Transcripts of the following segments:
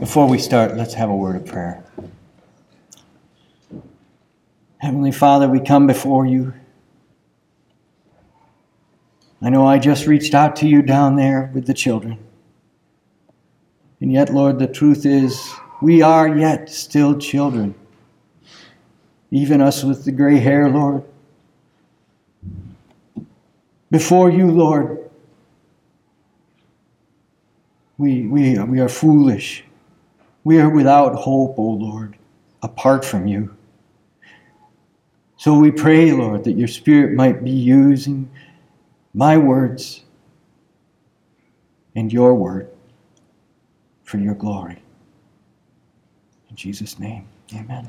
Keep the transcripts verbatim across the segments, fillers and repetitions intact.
Before we start, let's have a word of prayer. Heavenly Father, we come before you. I know I just reached out to you down there with the children. And yet, Lord, the truth is, we are yet still children. Even us with the gray hair, Lord. Before you, Lord, we, we, we are foolish. We are without hope, O Lord, apart from you. So we pray, Lord, that your Spirit might be using my words and your word for your glory. In Jesus' name, amen.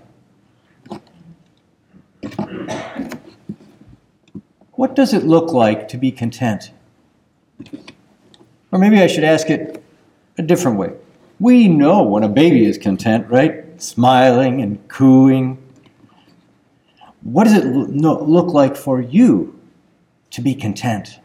What does it look like to be content? Or maybe I should ask it a different way. We know when a baby is content, right? Smiling and cooing. What does it look like for you to be content?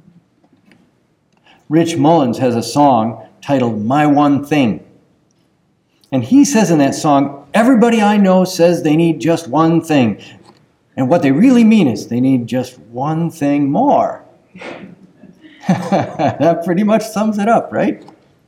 Rich Mullins has a song titled My One Thing. And he says in that song, everybody I know says they need just one thing. And what they really mean is they need just one thing more. That pretty much sums it up, right?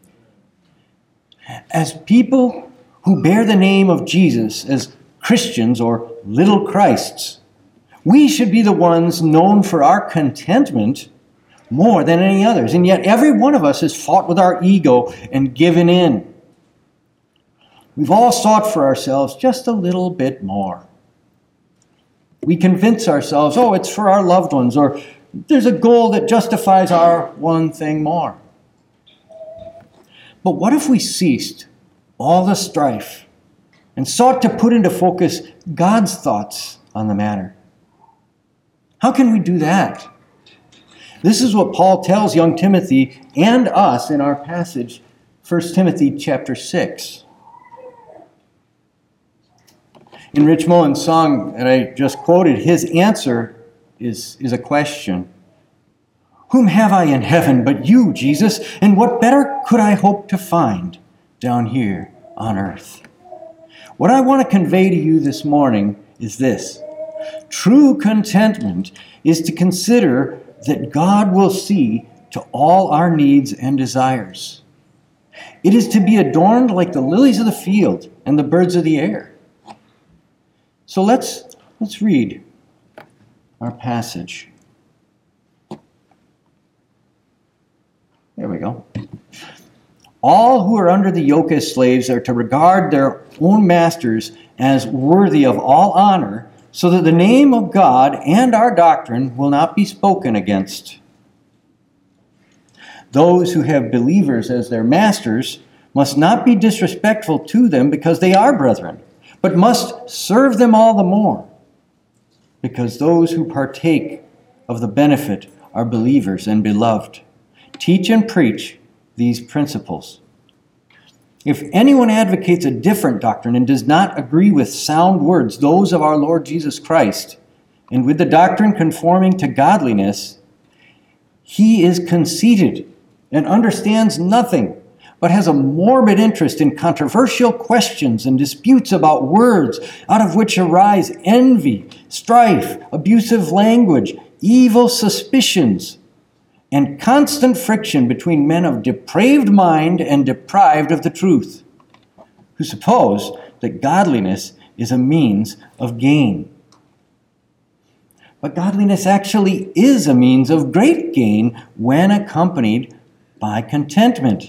As people who bear the name of Jesus, as Christians or little Christs, we should be the ones known for our contentment more than any others. And yet every one of us has fought with our ego and given in. We've all sought for ourselves just a little bit more. We convince ourselves, oh, it's for our loved ones, or there's a goal that justifies our one thing more. But what if we ceased all the strife and sought to put into focus God's thoughts on the matter? How can we do that? This is what Paul tells young Timothy and us in our passage, First Timothy chapter six. In Rich Mullins' song that I just quoted, his answer is, is a question. Whom have I in heaven but you, Jesus? And what better could I hope to find down here on earth? What I want to convey to you this morning is this. True contentment is to consider that God will see to all our needs and desires. It is to be adorned like the lilies of the field and the birds of the air. So let's, let's read our passage. There we go. All who are under the yoke as slaves are to regard their own masters as worthy of all honor, so that the name of God and our doctrine will not be spoken against. Those who have believers as their masters must not be disrespectful to them because they are brethren, but must serve them all the more, because those who partake of the benefit are believers and beloved. Teach and preach these principles. If anyone advocates a different doctrine and does not agree with sound words, those of our Lord Jesus Christ, and with the doctrine conforming to godliness, he is conceited and understands nothing, but has a morbid interest in controversial questions and disputes about words, out of which arise envy, strife, abusive language, evil suspicions, and constant friction between men of depraved mind and deprived of the truth, who suppose that godliness is a means of gain. But godliness actually is a means of great gain when accompanied by contentment.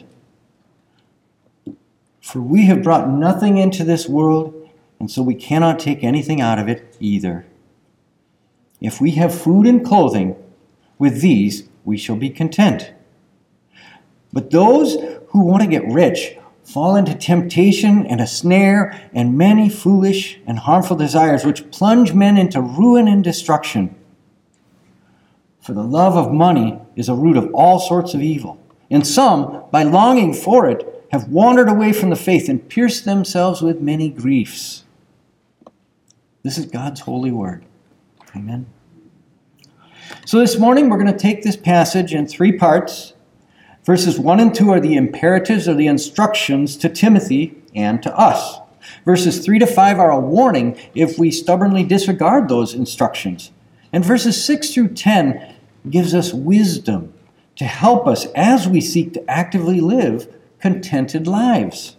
For we have brought nothing into this world, and so we cannot take anything out of it either. If we have food and clothing, with these we shall be content. But those who want to get rich fall into temptation and a snare and many foolish and harmful desires which plunge men into ruin and destruction. For the love of money is a root of all sorts of evil. And some, by longing for it, have wandered away from the faith and pierced themselves with many griefs. This is God's holy word. Amen. So this morning we're going to take this passage in three parts. Verses one and two are the imperatives or the instructions to Timothy and to us. Verses three to five are a warning if we stubbornly disregard those instructions. And verses six through ten gives us wisdom to help us as we seek to actively live contented lives.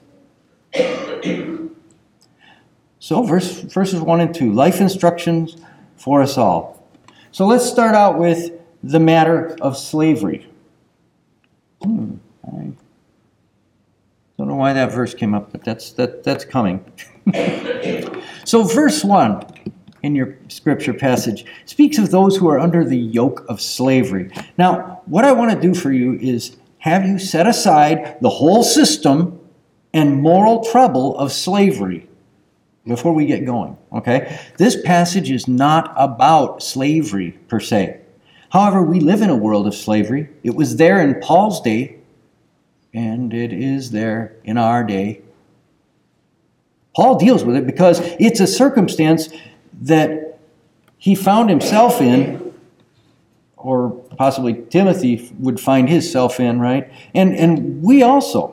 So verse, verses one and two, life instructions for us all. So let's start out with the matter of slavery. Hmm, I don't know why that verse came up, but that's that that's coming. So verse one in your scripture passage speaks of those who are under the yoke of slavery. Now, what I want to do for you is have you set aside the whole system and moral trouble of slavery before we get going, okay? This passage is not about slavery per se. However, we live in a world of slavery. It was there in Paul's day, and it is there in our day. Paul deals with it because it's a circumstance that he found himself in, or possibly Timothy would find himself in, right? And, and we also.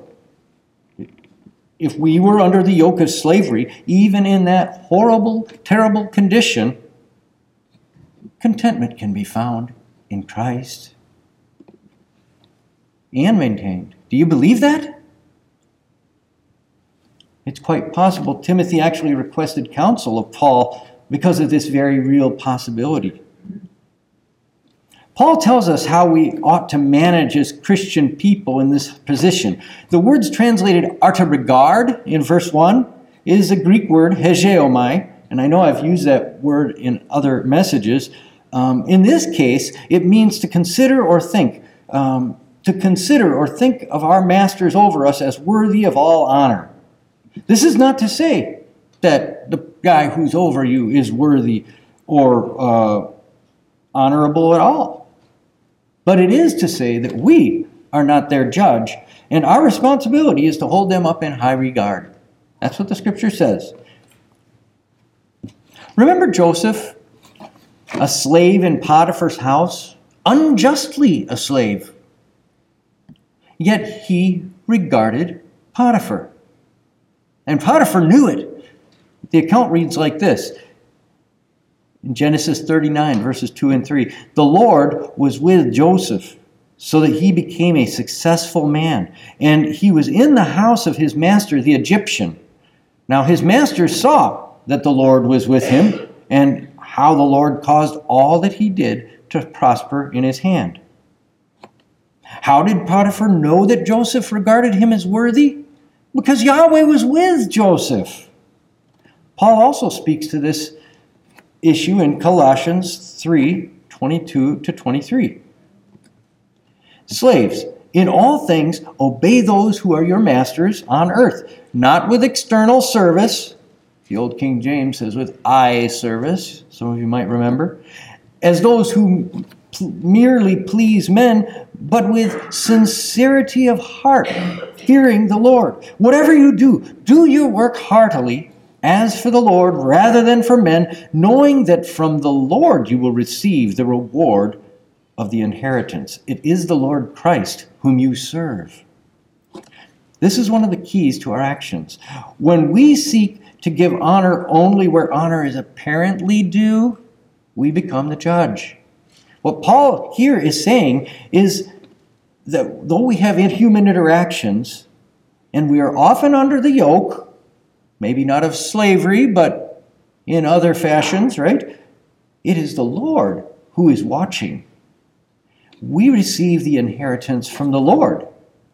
If we were under the yoke of slavery, even in that horrible, terrible condition, contentment can be found in Christ and maintained. Do you believe that? It's quite possible Timothy actually requested counsel of Paul because of this very real possibility. Paul tells us how we ought to manage as Christian people in this position. The words translated are to regard in verse one is a Greek word, hegeomai, and I know I've used that word in other messages. Um, in this case, it means to consider or think, um, to consider or think of our masters over us as worthy of all honor. This is not to say that the guy who's over you is worthy or uh, honorable at all. But it is to say that we are not their judge, and our responsibility is to hold them up in high regard. That's what the scripture says. Remember Joseph, a slave in Potiphar's house, unjustly a slave. Yet he regarded Potiphar. And Potiphar knew it. The account reads like this. In Genesis thirty-nine, verses two and three, the Lord was with Joseph so that he became a successful man. And he was in the house of his master, the Egyptian. Now his master saw that the Lord was with him and how the Lord caused all that he did to prosper in his hand. How did Potiphar know that Joseph regarded him as worthy? Because Yahweh was with Joseph. Paul also speaks to this issue in Colossians three, twenty-two to twenty-three. Slaves, in all things obey those who are your masters on earth, not with external service. The old King James says with eye service, some of you might remember, as those who pl- merely please men, but with sincerity of heart, fearing the Lord. Whatever you do, do your work heartily, as for the Lord rather than for men, knowing that from the Lord you will receive the reward of the inheritance. It is the Lord Christ whom you serve. This is one of the keys to our actions. When we seek to give honor only where honor is apparently due, we become the judge. What Paul here is saying is that though we have human interactions, and we are often under the yoke, maybe not of slavery, but in other fashions, right? It is the Lord who is watching. We receive the inheritance from the Lord.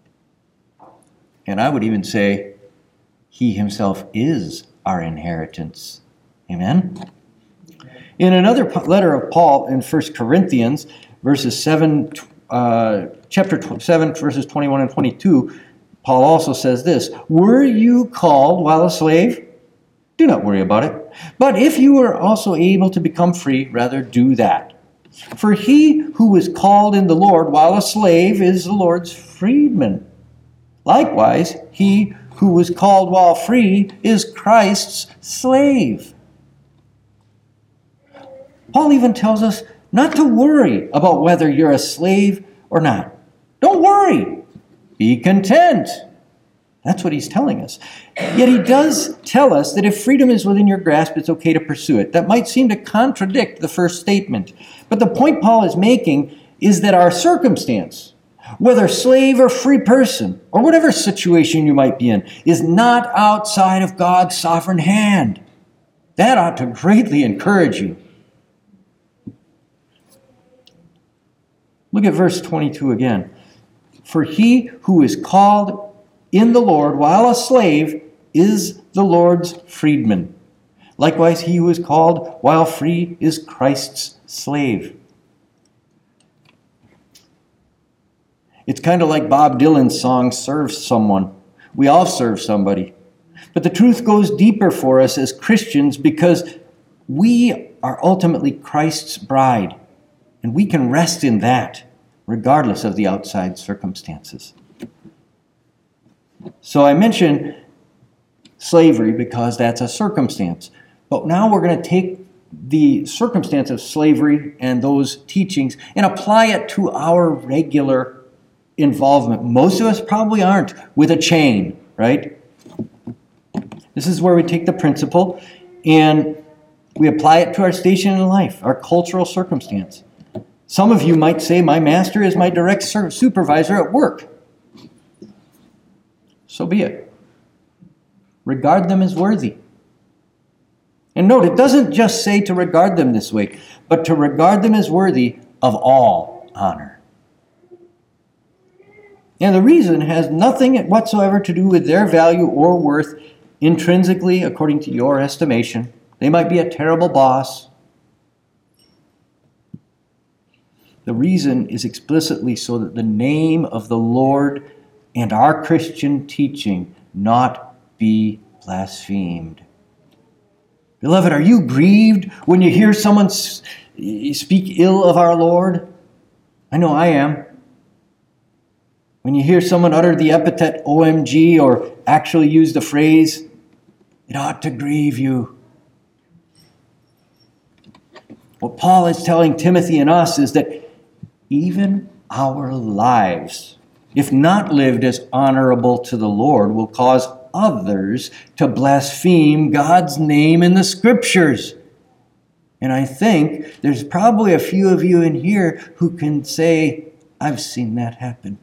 And I would even say, he himself is our inheritance. Amen? In another letter of Paul in First Corinthians, verses seven, uh, chapter seven, verses twenty-one and twenty-two, Paul also says this, were you called while a slave? Do not worry about it. But if you are also able to become free, rather do that. For he who was called in the Lord while a slave is the Lord's freedman. Likewise, he who was called while free is Christ's slave. Paul even tells us not to worry about whether you're a slave or not. Don't worry. Be content. That's what he's telling us. Yet he does tell us that if freedom is within your grasp, it's okay to pursue it. That might seem to contradict the first statement. But the point Paul is making is that our circumstance, whether slave or free person, or whatever situation you might be in, is not outside of God's sovereign hand. That ought to greatly encourage you. Look at verse twenty-two again. For he who is called in the Lord while a slave is the Lord's freedman. Likewise, he who is called while free is Christ's slave. It's kind of like Bob Dylan's song, Serve Someone. We all serve somebody. But the truth goes deeper for us as Christians because we are ultimately Christ's bride. And we can rest in that, regardless of the outside circumstances. So I mentioned slavery because that's a circumstance. But now we're going to take the circumstance of slavery and those teachings and apply it to our regular involvement. Most of us probably aren't with a chain, right? This is where we take the principle and we apply it to our station in life, our cultural circumstance. Some of you might say, my master is my direct supervisor at work. So be it. Regard them as worthy. And note, it doesn't just say to regard them this way, but to regard them as worthy of all honor. And the reason has nothing whatsoever to do with their value or worth intrinsically according to your estimation. They might be a terrible boss. The reason is explicitly so that the name of the Lord and our Christian teaching not be blasphemed. Beloved, are you grieved when you hear someone speak ill of our Lord? I know I am. When you hear someone utter the epithet O M G or actually use the phrase, it ought to grieve you. What Paul is telling Timothy and us is that even our lives, if not lived as honorable to the Lord, will cause others to blaspheme God's name in the Scriptures. And I think there's probably a few of you in here who can say, I've seen that happen.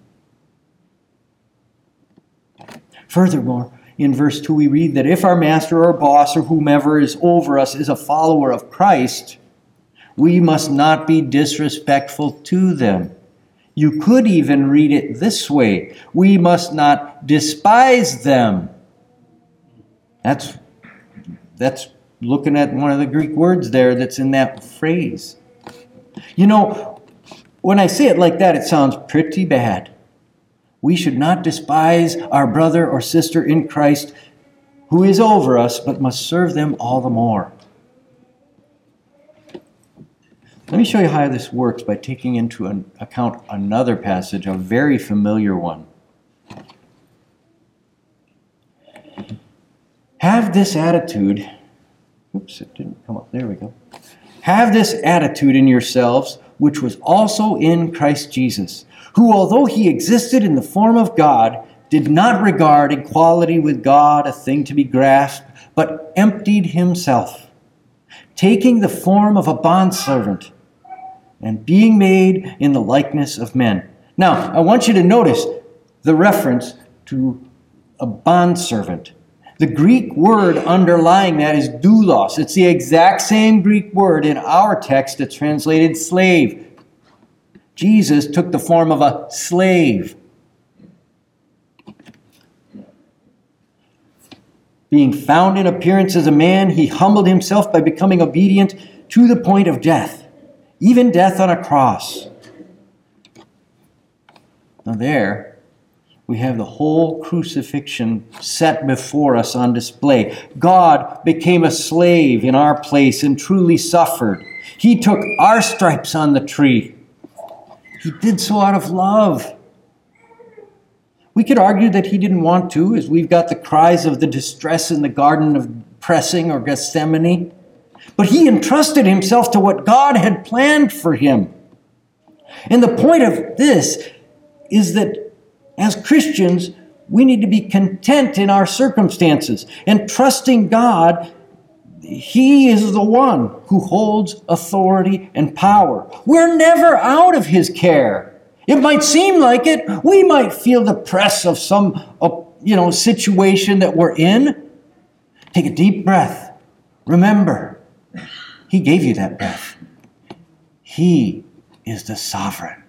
Furthermore, in verse two we read that if our master or boss or whomever is over us is a follower of Christ, we must not be disrespectful to them. You could even read it this way. We must not despise them. That's, that's looking at one of the Greek words there that's in that phrase. You know, when I say it like that, it sounds pretty bad. We should not despise our brother or sister in Christ who is over us, but must serve them all the more. Let me show you how this works by taking into an account another passage, a very familiar one. Have this attitude, oops, it didn't come up, there we go. Have this attitude in yourselves, which was also in Christ Jesus, who, although he existed in the form of God, did not regard equality with God a thing to be grasped, but emptied himself, taking the form of a bondservant, and being made in the likeness of men. Now, I want you to notice the reference to a bondservant. The Greek word underlying that is doulos. It's the exact same Greek word in our text that's translated slave. Jesus took the form of a slave. Being found in appearance as a man, he humbled himself by becoming obedient to the point of death, even death on a cross. Now there, we have the whole crucifixion set before us on display. God became a slave in our place and truly suffered. He took our stripes on the tree. He did so out of love. We could argue that he didn't want to, as we've got the cries of the distress in the Garden of Pressing or Gethsemane. But he entrusted himself to what God had planned for him. And the point of this is that As Christians, we need to be content in our circumstances and trusting God. He is the one who holds authority and power. We're never out of his care. It might seem like it. We might feel the press of some uh, you know, situation that we're in. Take a deep breath. Remember, he gave you that breath. He is the sovereign.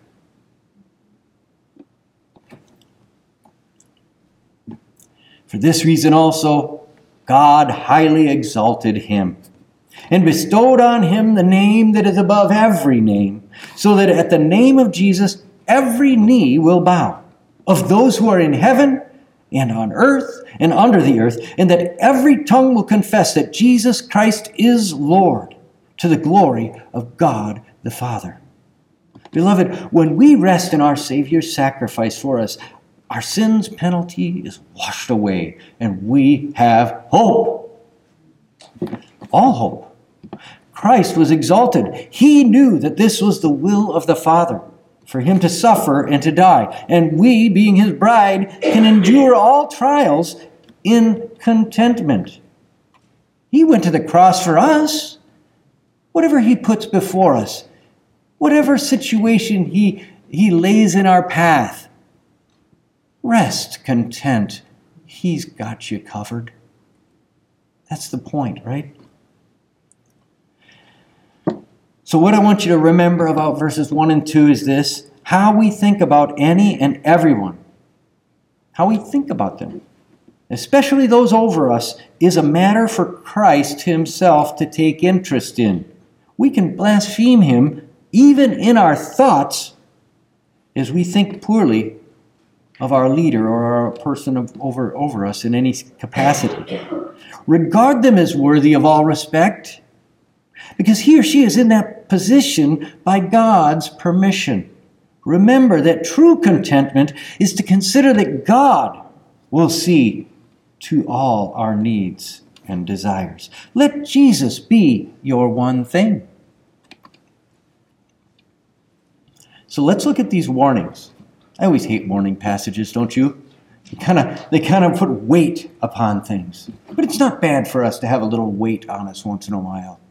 For this reason also, God highly exalted him and bestowed on him the name that is above every name, so that at the name of Jesus every knee will bow, of those who are in heaven and on earth and under the earth, and that every tongue will confess that Jesus Christ is Lord, to the glory of God the Father. Beloved, when we rest in our Savior's sacrifice for us, our sin's penalty is washed away, and we have hope. All hope. Christ was exalted. He knew that this was the will of the Father, for him to suffer and to die. And we, being his bride, can endure all trials in contentment. He went to the cross for us. Whatever he puts before us, whatever situation he, he lays in our path, rest content. He's got you covered. That's the point, right? So what I want you to remember about verses one and two is this: how we think about any and everyone, how we think about them, especially those over us, is a matter for Christ himself to take interest in. We can blaspheme him even in our thoughts as we think poorly of our leader or our person of, over, over us in any capacity. Regard them as worthy of all respect, because he or she is in that position by God's permission. Remember that true contentment is to consider that God will see to all our needs and desires. Let Jesus be your one thing. So let's look at these warnings. I always hate warning passages, don't you? They kind of they kind of put weight upon things. But it's not bad for us to have a little weight on us once in a while.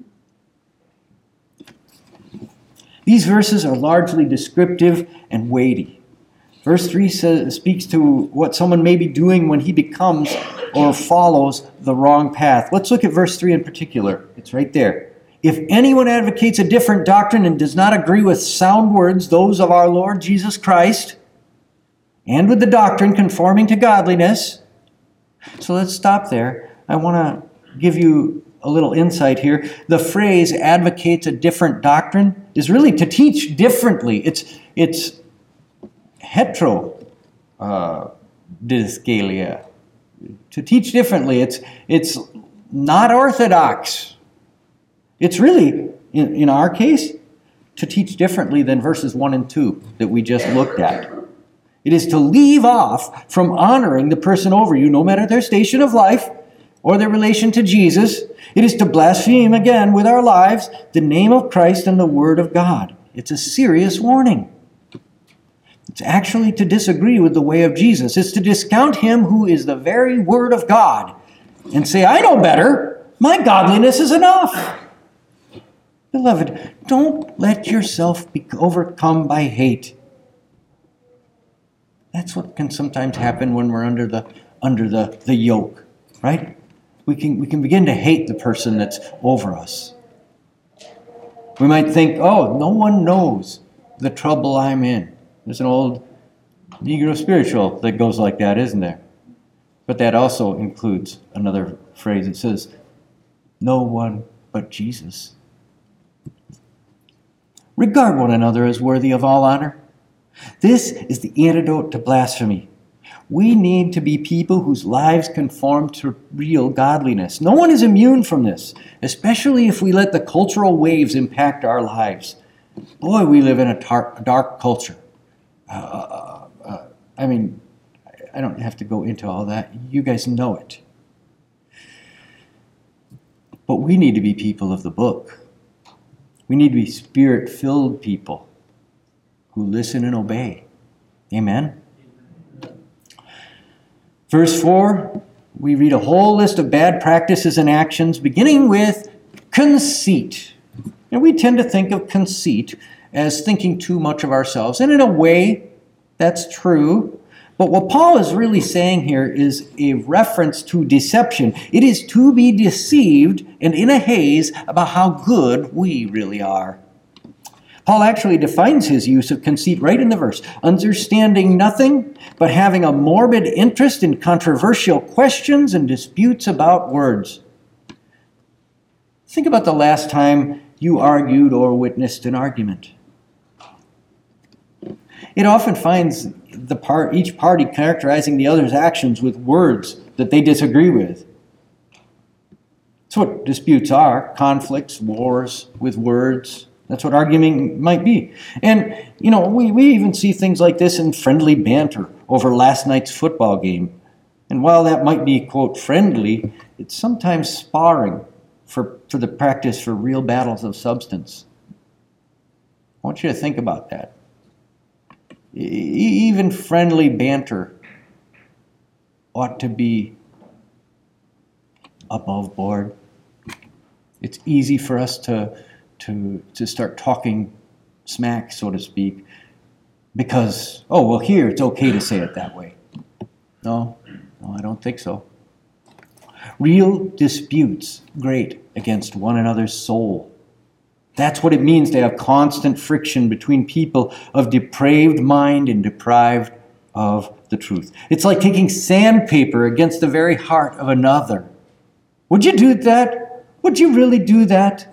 These verses are largely descriptive and weighty. Verse three says, speaks to what someone may be doing when he becomes or follows the wrong path. Let's look at verse three in particular. It's right there. If anyone advocates a different doctrine and does not agree with sound words, those of our Lord Jesus Christ, and with the doctrine conforming to godliness. So let's stop there. I want to give you a little insight here. The phrase advocates a different doctrine is really to teach differently. It's it's hetero uh, dyscalia. To teach differently. It's it's not orthodox. It's really, in, in our case, to teach differently than verses one and two that we just looked at. It is to leave off from honoring the person over you, no matter their station of life or their relation to Jesus. It is to blaspheme again with our lives the name of Christ and the Word of God. It's a serious warning. It's actually to disagree with the way of Jesus. It's to discount him who is the very Word of God and say, I know better. My godliness is enough. Beloved, don't let yourself be overcome by hate. That's what can sometimes happen when we're under the under the, the yoke, right? We can we can begin to hate the person that's over us. We might think, oh, no one knows the trouble I'm in. There's an old Negro spiritual that goes like that, isn't there? But that also includes another phrase. It says, no one but Jesus. Regard one another as worthy of all honor. This is the antidote to blasphemy. We need to be people whose lives conform to real godliness. No one is immune from this, especially if we let the cultural waves impact our lives. Boy, we live in a tar- dark culture. Uh, uh, uh, I mean, I don't have to go into all that. You guys know it. But we need to be people of the book. We need to be Spirit-filled people who listen and obey. Amen? Verse four, we read a whole list of bad practices and actions, beginning with conceit. And we tend to think of conceit as thinking too much of ourselves. And in a way, that's true. But what Paul is really saying here is a reference to deception. It is to be deceived and in a haze about how good we really are. Paul actually defines his use of conceit right in the verse. Understanding nothing, but having a morbid interest in controversial questions and disputes about words. Think about the last time you argued or witnessed an argument. It often finds the part, each party characterizing the other's actions with words that they disagree with. That's what disputes are, conflicts, wars with words. That's what arguing might be. And, you know, we, we even see things like this in friendly banter over last night's football game. And while that might be, quote, friendly, it's sometimes sparring for, for the practice for real battles of substance. I want you to think about that. E- even friendly banter ought to be above board. It's easy for us to to to start talking smack, so to speak, because, oh, well, here, it's okay to say it that way. No, no, I don't think so. Real disputes grate against one another's soul. That's what it means to have constant friction between people of depraved mind and deprived of the truth. It's like taking sandpaper against the very heart of another. Would you do that? Would you really do that?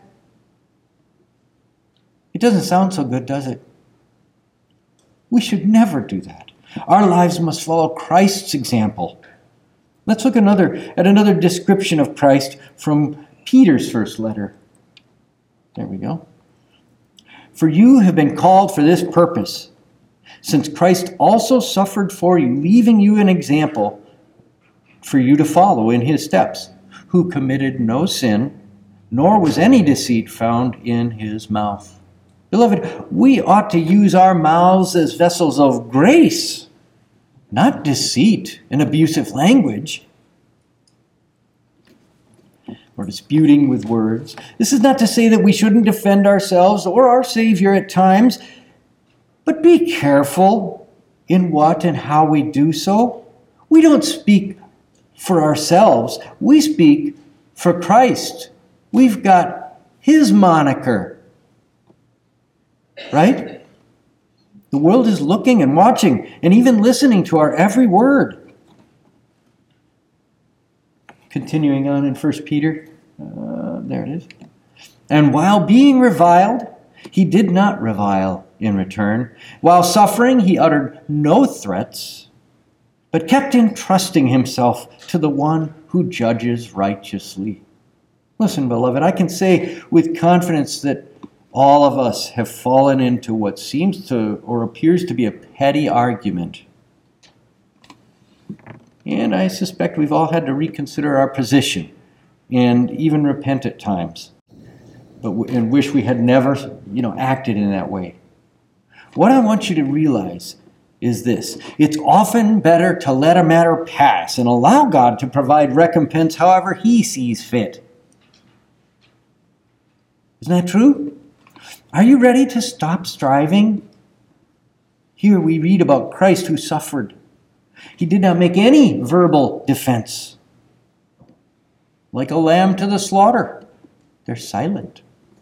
It doesn't sound so good, does it? We should never do that. Our lives must follow Christ's example. Let's look another, at another description of Christ from Peter's first letter. There we go. For you have been called for this purpose, since Christ also suffered for you, leaving you an example for you to follow in his steps, who committed no sin, nor was any deceit found in his mouth. Beloved, we ought to use our mouths as vessels of grace, not deceit and abusive language. Or disputing with words. This is not to say that we shouldn't defend ourselves or our Savior at times, but be careful in what and how we do so. We don't speak for ourselves. We speak for Christ. We've got his moniker, right? The world is looking and watching and even listening to our every word. Continuing on in First Peter, uh, there it is. And while being reviled, he did not revile in return. While suffering, he uttered no threats, but kept entrusting himself to the one who judges righteously. Listen, beloved, I can say with confidence that all of us have fallen into what seems to or appears to be a petty argument. And I suspect we've all had to reconsider our position and even repent at times, but and wish we had never, you know, acted in that way. What I want you to realize is this: it's often better to let a matter pass and allow God to provide recompense however he sees fit. Isn't that true? Are you ready to stop striving? Here we read about Christ who suffered. He did not make any verbal defense. Like a lamb to the slaughter, they're silent.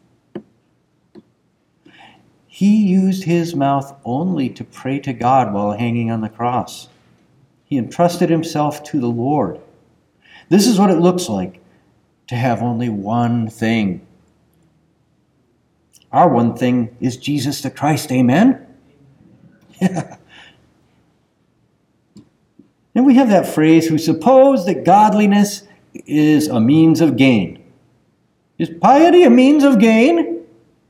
He used his mouth only to pray to God while hanging on the cross. He entrusted himself to the Lord. This is what it looks like to have only one thing. Our one thing is Jesus the Christ, amen? Yeah. And we have that phrase, who suppose that godliness is a means of gain. Is piety a means of gain?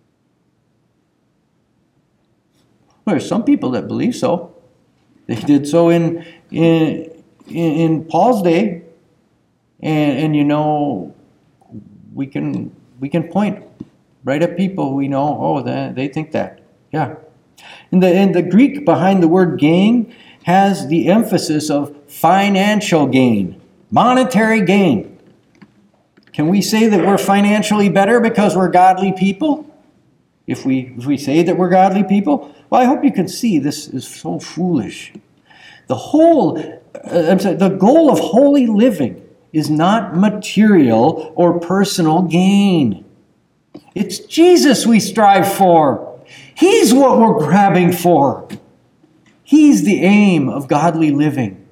Well, there are some people that believe so. They did so in in, in Paul's day. And, and you know, we can we can point right at people we know, oh, they, they think that. Yeah. And the, and the Greek behind the word gain has the emphasis of financial gain, monetary gain. Can we say that we're financially better because we're godly people? If we, if we say that we're godly people? Well, I hope you can see this is so foolish. The whole, uh, I'm sorry, the goal of holy living is not material or personal gain. It's Jesus we strive for. He's what we're grabbing for. He's the aim of godly living.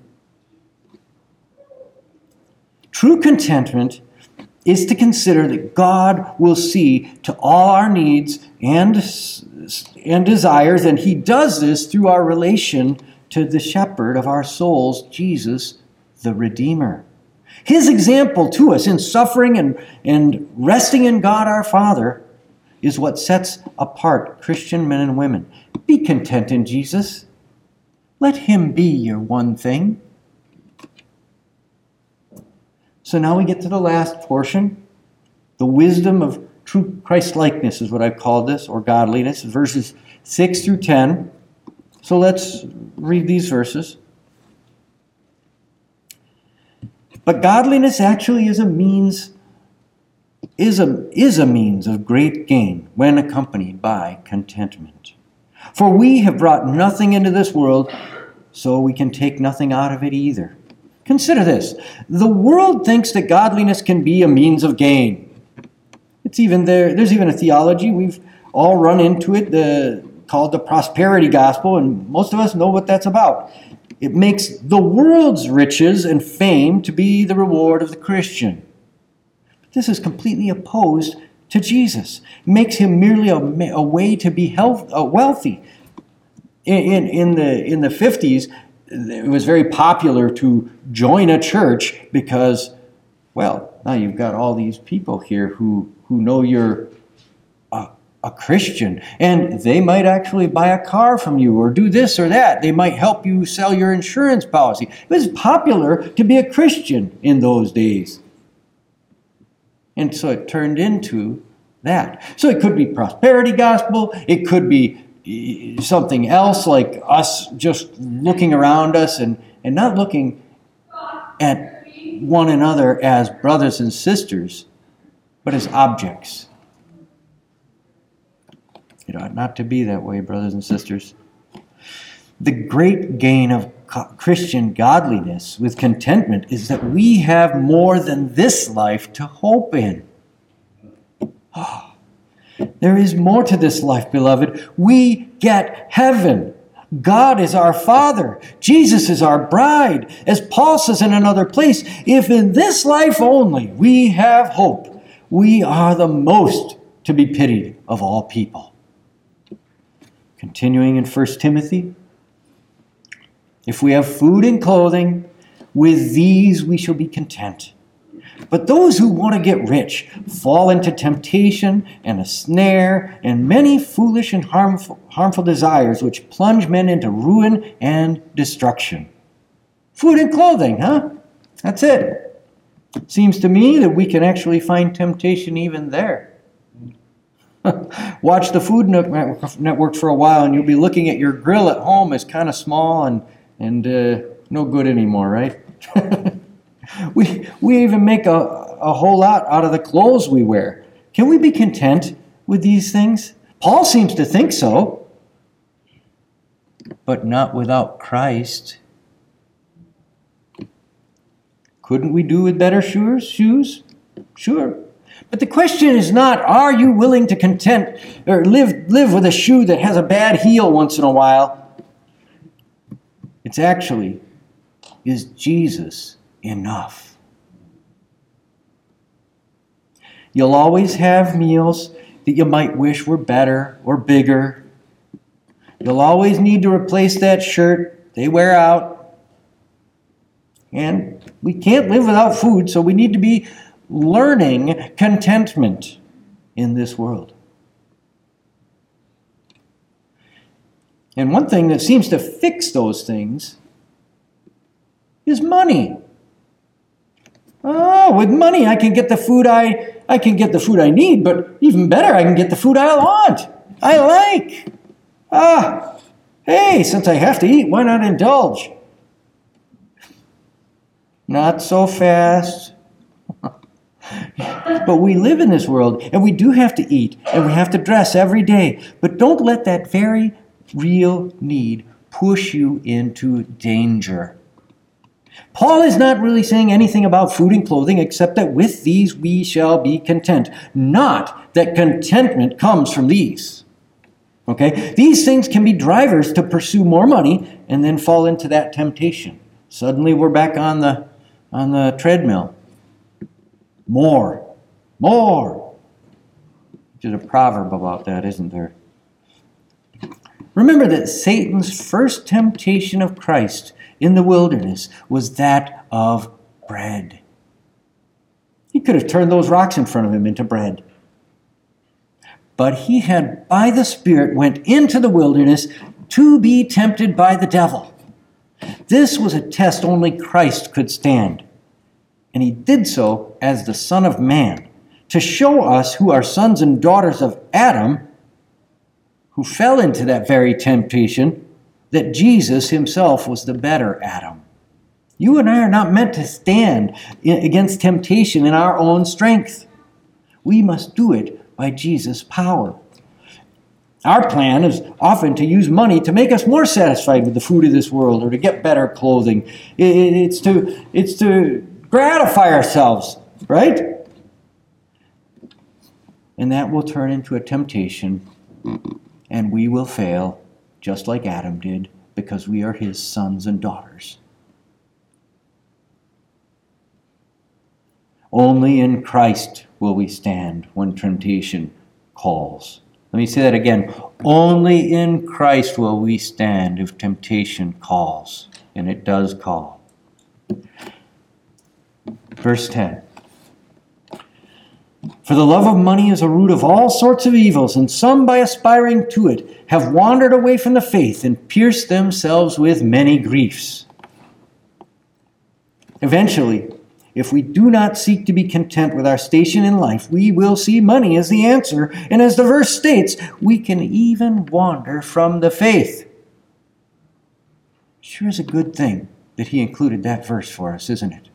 True contentment is to consider that God will see to all our needs and, and desires, and He does this through our relation to the shepherd of our souls, Jesus, the Redeemer. His example to us in suffering and, and resting in God our Father is what sets apart Christian men and women. Be content in Jesus. Let Him be your one thing. So now we get to the last portion. The wisdom of true Christ-likeness is what I've called this, or godliness, verses six through ten. So let's read these verses. But godliness actually is a means, is a, is a means of great gain when accompanied by contentment. For we have brought nothing into this world, so we can take nothing out of it either. Consider this. The world thinks that godliness can be a means of gain. It's even there. There's even a theology. We've all run into it, the, called the prosperity gospel, and most of us know what that's about. It makes the world's riches and fame to be the reward of the Christian. But this is completely opposed to Jesus. It makes Him merely a, a way to be health, uh, wealthy. In, in, in the in the fifties, it was very popular to join a church because, well, now you've got all these people here who, who know you're a, a Christian, and they might actually buy a car from you or do this or that. They might help you sell your insurance policy. It was popular to be a Christian in those days. And so it turned into that. So it could be prosperity gospel. It could be something else, like us just looking around us and, and not looking at one another as brothers and sisters, but as objects. It ought not to be that way, brothers and sisters. The great gain of Christian godliness with contentment is that we have more than this life to hope in. Oh. There is more to this life, beloved. We get heaven. God is our Father. Jesus is our bride. As Paul says in another place, if in this life only we have hope, we are the most to be pitied of all people. Continuing in First Timothy, if we have food and clothing, with these we shall be content. But those who want to get rich fall into temptation and a snare and many foolish and harmful, harmful desires which plunge men into ruin and destruction. Food and clothing, huh? That's it. Seems to me that we can actually find temptation even there. Watch the Food Network for a while and you'll be looking at your grill at home as kind of small and, and uh, no good anymore, right? We we even make a, a whole lot out of the clothes we wear. Can we be content with these things? Paul seems to think so. But not without Christ. Couldn't we do with better shoes? Shoes? Sure. But the question is not, are you willing to content or live, live with a shoe that has a bad heel once in a while? It's actually, is Jesus enough? You'll always have meals that you might wish were better or bigger. You'll always need to replace that shirt. They wear out. And we can't live without food, so we need to be learning contentment in this world. And one thing that seems to fix those things is money. Oh, with money I can get the food I I can get the food I need, but even better, I can get the food I want. I like. Ah, hey, since I have to eat, why not indulge? Not so fast. But we live in this world, and we do have to eat, and we have to dress every day. But don't let that very real need push you into danger. Paul is not really saying anything about food and clothing except that with these we shall be content. Not that contentment comes from these. Okay? These things can be drivers to pursue more money and then fall into that temptation. Suddenly we're back on the on the treadmill. More. More. There's a proverb about that, isn't there? Remember that Satan's first temptation of Christ in the wilderness was that of bread. He could have turned those rocks in front of him into bread. But he had, by the Spirit, went into the wilderness to be tempted by the devil. This was a test only Christ could stand. And he did so as the Son of Man, to show us who are sons and daughters of Adam, who fell into that very temptation, that Jesus himself was the better Adam. You and I are not meant to stand against temptation in our own strength. We must do it by Jesus' power. Our plan is often to use money to make us more satisfied with the food of this world or to get better clothing. It's to, it's to gratify ourselves, right? And that will turn into a temptation, and we will fail just like Adam did, because we are his sons and daughters. Only in Christ will we stand when temptation calls. Let me say that again. Only in Christ will we stand if temptation calls, and it does call. Verse ten. For the love of money is a root of all sorts of evils, and some, by aspiring to it, have wandered away from the faith and pierced themselves with many griefs. Eventually, if we do not seek to be content with our station in life, we will see money as the answer, and as the verse states, we can even wander from the faith. Sure is a good thing that he included that verse for us, isn't it?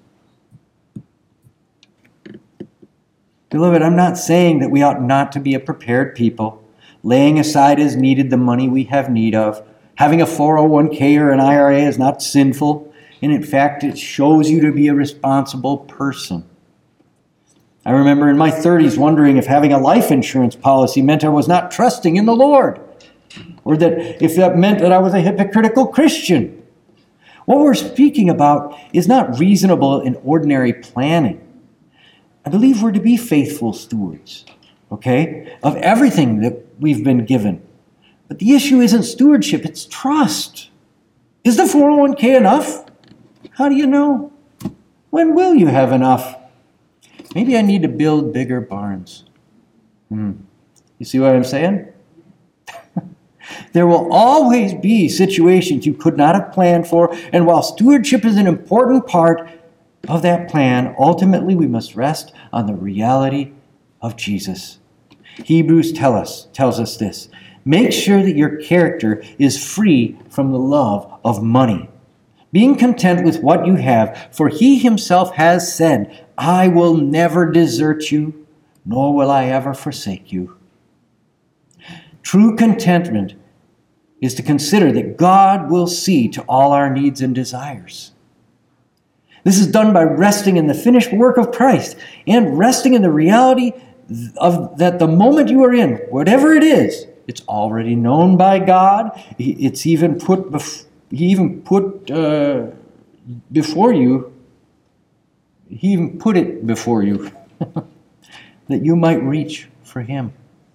Beloved, I'm not saying that we ought not to be a prepared people, laying aside as needed the money we have need of. Having a four oh one k or an I R A is not sinful, and in fact, it shows you to be a responsible person. I remember in my thirties wondering if having a life insurance policy meant I was not trusting in the Lord, or that if that meant that I was a hypocritical Christian. What we're speaking about is not reasonable and ordinary planning. I believe we're to be faithful stewards, okay, of everything that we've been given. But the issue isn't stewardship, it's trust. Is the four oh one k enough? How do you know? When will you have enough? Maybe I need to build bigger barns. Hmm. You see what I'm saying? There will always be situations you could not have planned for, and while stewardship is an important part of that plan, ultimately we must rest on the reality of Jesus. Hebrews tell us, tells us this. Make sure that your character is free from the love of money, being content with what you have, for he himself has said, I will never desert you, nor will I ever forsake you. True contentment is to consider that God will see to all our needs and desires. This is done by resting in the finished work of Christ and resting in the reality of that the moment you are in, whatever it is, it's already known by God. It's even put bef- He even put uh, before you. He even put it before you that you might reach for Him,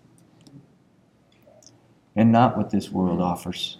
and not what this world offers.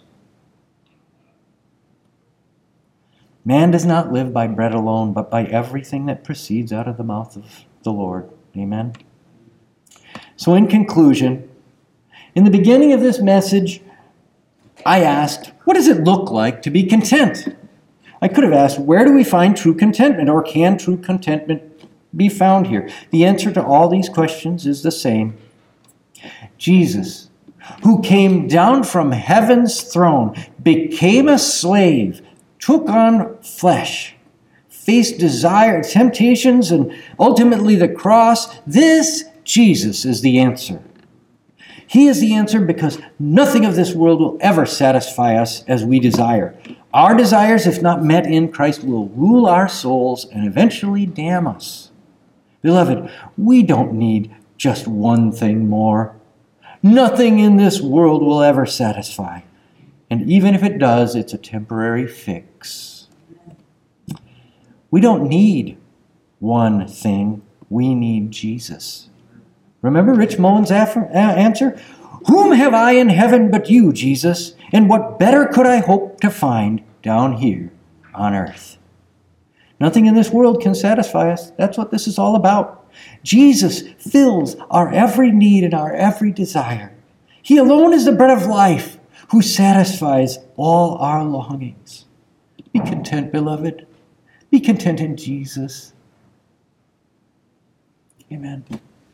Man does not live by bread alone, but by everything that proceeds out of the mouth of the Lord. Amen. So in conclusion, in the beginning of this message, I asked, what does it look like to be content? I could have asked, where do we find true contentment, or can true contentment be found here? The answer to all these questions is the same. Jesus, who came down from heaven's throne, became a slave, took on flesh, faced desire, temptations, and ultimately the cross, this Jesus is the answer. He is the answer because nothing of this world will ever satisfy us as we desire. Our desires, if not met in Christ, will rule our souls and eventually damn us. Beloved, we don't need just one thing more. Nothing in this world will ever satisfy. And even if it does, it's a temporary fix. We don't need one thing. We need Jesus. Remember Rich Mullins' answer? Whom have I in heaven but you, Jesus? And what better could I hope to find down here on earth? Nothing in this world can satisfy us. That's what this is all about. Jesus fills our every need and our every desire. He alone is the bread of life who satisfies all our longings. Be content, beloved. Be content in Jesus. Amen.